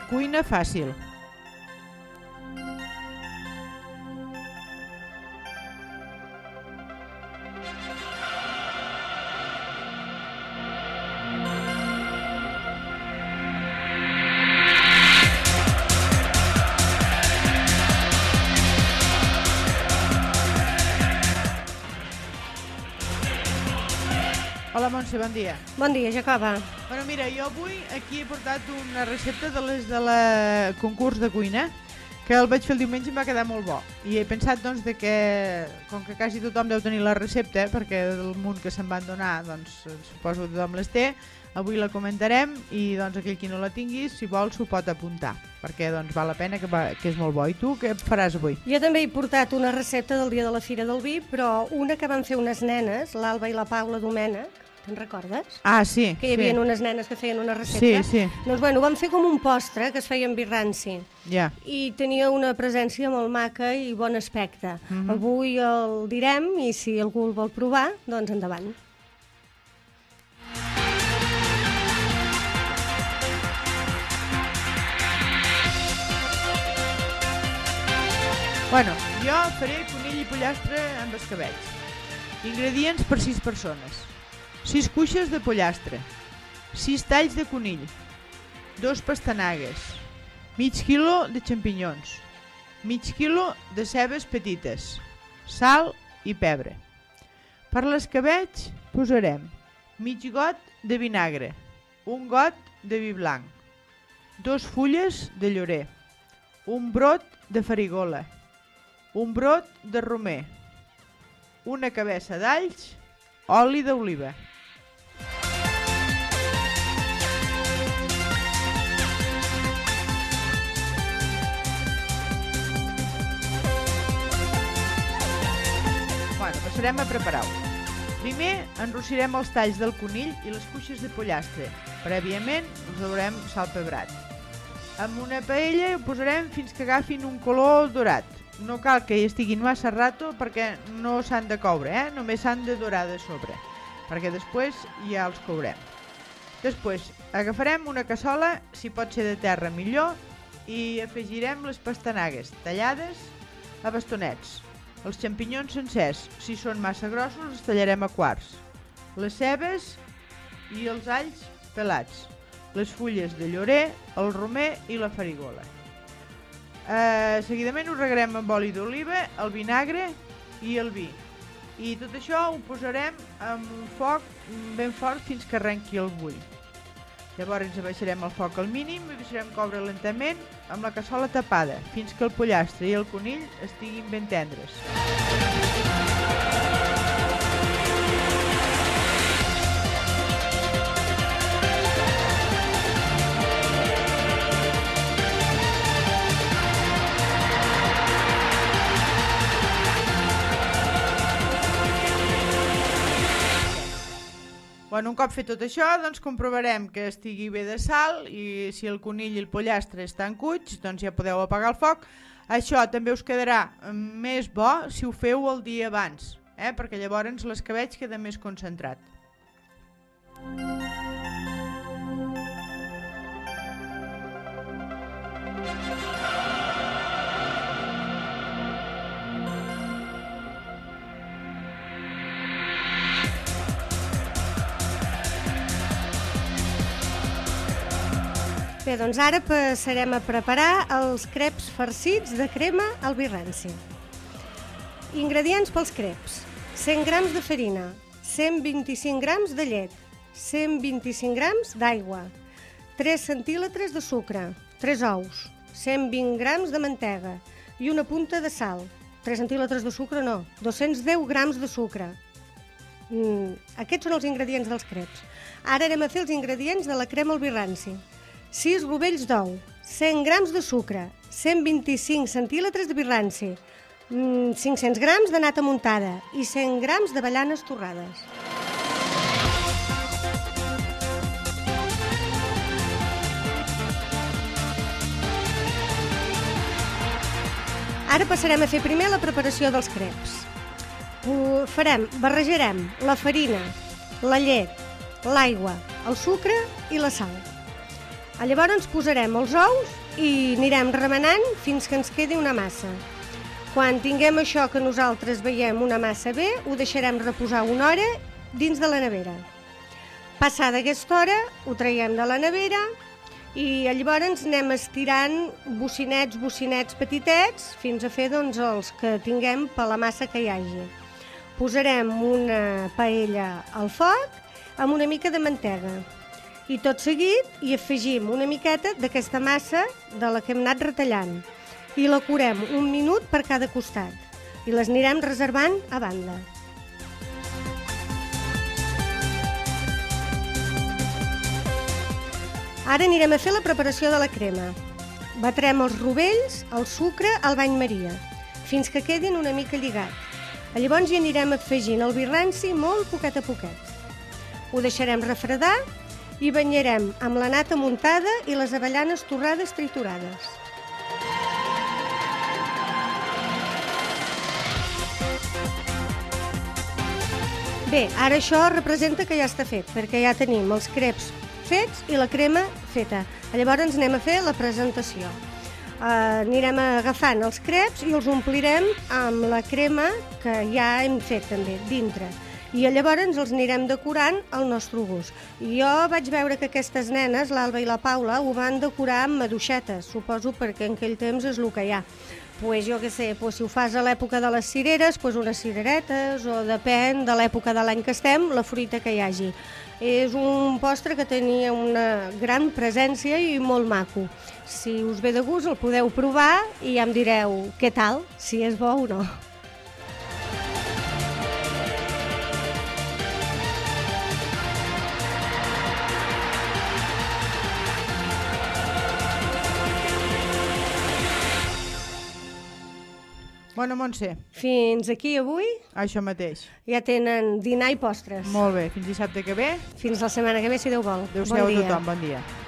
Cuina fàcil. Hola Montse, bon dia. Bon dia, Jacoba. Bueno, mira, jo avui aquí he portat una recepta de les de la concurs de cuina, que el vaig fer el diumenge i em va quedar molt bo. I he pensat, doncs, que com que quasi tothom deu tenir la recepta, perquè del munt que se'n van donar, doncs, suposo que tothom les té, avui la comentarem i, doncs, aquell qui no la tingui, si vol, s'ho pot apuntar, perquè, doncs, val la pena, que és molt bo. I tu, què faràs avui? Jo també he portat una recepta del dia de la Fira del Vi, però una que van fer unes nenes, l'Alba i la Paula Domènech. Te'n recordes? Ah, sí. Que hi havia unes nenes que feien una recepta. Sí, sí. Doncs, bueno, van fer com un postre que es feia amb vi ranci. Ja. I tenia una presència molt maca i bon aspecte. Avui el direm i si algú el vol provar, doncs endavant. Bueno, jo faré conill i pollastre amb escabetx. Ingredients per 6 persones. 6 cuixes de pollastre, 6 talls de conill, 2 pastanagues, mig quilo de xampinyons, mig quilo de cebes petites, sal i pebre. Per l'escabetx posarem mig got de vinagre, un got de vi blanc, 2 fulles de llorer, un brot de farigola, un brot de romer, una cabeça d'alls, oli d'oliva. Bueno, passarem a preparar-ho. Primer enrossirem els talls del conill i les cuixes de pollastre. Prèviament els haurem salpebrat. Amb una paella ho posarem fins que agafin un color dorat. No cal que hi estiguin massa rato perquè no s'han de coure, només s'han de dorar de sobre, perquè després ja els courem. Després agafarem una cassola, si pot ser de terra millor, i afegirem les pastanagues tallades a bastonets. Els xampinyons sencers, si són massa grossos, els tallarem a quarts. Les cebes i els alls pelats. Les fulles de llorer, el romer i la farigola. Seguidament ho regarem amb oli d'oliva, el vinagre i el vi. I tot això ho posarem amb un foc ben fort fins que arrenqui el bull. Llavors abaixarem el foc al mínim i deixarem coure lentament amb la cassola tapada fins que el pollastre i el conill estiguin ben tendres. Bueno, un cop fet tot això, doncs comprovarem que estigui bé de sal i si el conill i el pollastre estan cuits, doncs ja podeu apagar el foc. Això també us quedarà més bo si ho feu el dia abans, perquè llavors l'escabetx queda més concentrat. Bé, doncs ara passarem a preparar els creps farcits de crema al vi ranci. Ingredients pels creps: 100 grams de farina, 125 grams de llet, 125 grams d'aigua, 3 centímetres de sucre, 3 ous, 120 grams de mantega i una punta de sal. 3 centímetres de sucre no, 210 grams de sucre. Aquests són els ingredients dels creps. Ara anem a fer els ingredients de la crema al vi ranci. 6 rovells d'ou, 100 grams de sucre, 125 centímetres de vi ranci, 500 grams de nata muntada i 100 grams d'avellanes torrades. Ara passarem a fer primer la preparació dels creps. Barrejarem la farina, la llet, l'aigua, el sucre i la sal. Llavors posarem els ous i anirem remenant fins que ens quedi una massa. Quan tinguem això que nosaltres veiem una massa bé, ho deixarem reposar una hora dins de la nevera. Passada aquesta hora, ho traiem de la nevera i llavors anem estirant bocinets petitets fins a fer els que tinguem per la massa que hi hagi. Posarem una paella al foc amb una mica de mantega i tot seguit hi afegim una miqueta d'aquesta massa de la que hem anat retallant i la curem 1 minut per cada costat i les anirem reservant a banda. Ara anirem a fer la preparació de la crema. Batrem els rovells, el sucre, al bany Maria, fins que quedin una mica lligats. Llavors hi anirem afegint el vi ranci molt poquet a poquet. Ho deixarem refredar i banyarem amb la nata muntada i les avellanes torrades triturades. Bé, ara això representa que ja està fet, perquè ja tenim els creps fets i la crema feta. Llavors anem a fer la presentació. Anirem agafant els creps i els omplirem amb la crema que ja hem fet també dintre. I llavors els anirem decorant al nostre gust. Jo vaig veure que aquestes nenes, l'Alba i la Paula, ho van decorar amb maduixetes, suposo perquè en aquell temps és el que hi ha. Pues jo què sé, si ho fas a l'època de les cireres, unes cireretes, o depèn de l'època de l'any que estem, la fruita que hi hagi. És un postre que tenia una gran presència i molt maco. Si us ve de gust el podeu provar i ja em direu què tal, si és bo o no. Bona, Montse. Fins aquí avui. Això mateix. Ja tenen dinar i postres. Molt bé, fins dissabte que ve. Fins la setmana que ve, si Déu vol. Adéu-siau a tothom, bon dia.